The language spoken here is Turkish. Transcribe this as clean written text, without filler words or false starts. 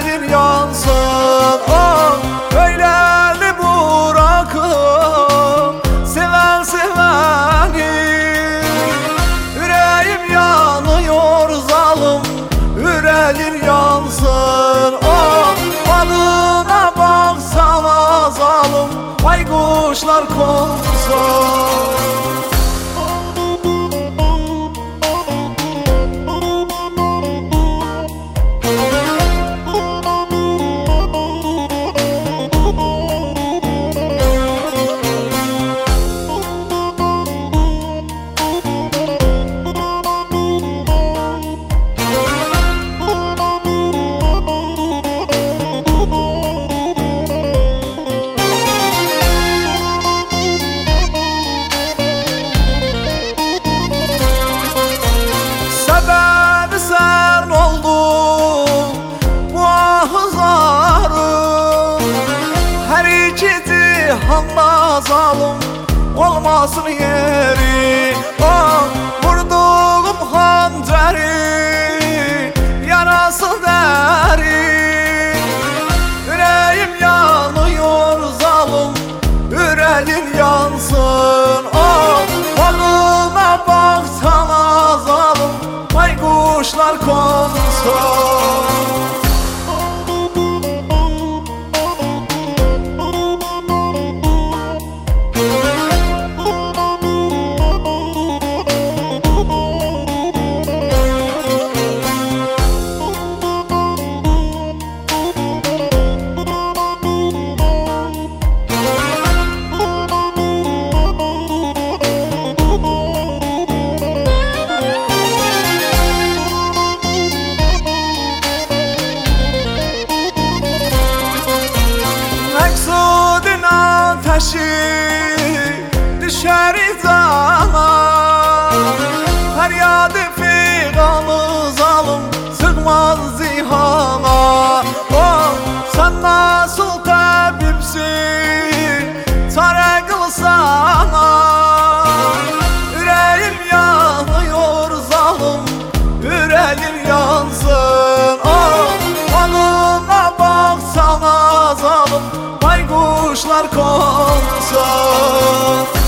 yüreğin yansın. Oh, öyleli bırakıp seven seveni. Yüreğim yanıyor zalim, yüreğin yansın. Oh, balına baksana zalim, baykuşlar konsun. Sen oldun bu ahzarım, her iki cihanda zalim olmasın yeri. Oh, vurduğum hançeri yarası derin. Yüreğim yanıyor zalim, yüreğin yansın. Oh, balına baksana zalim, baykuşlar konsun. Məqsudun ateşi düşer izana, feryadı figanı zalim sığmaz zihana. Oh, sen nasıl tabipsin, çare kılsana. Yüreğim yanıyor zalim, yüreğim yansın. Oh, balına baksana zalim, baykuşlar konsun.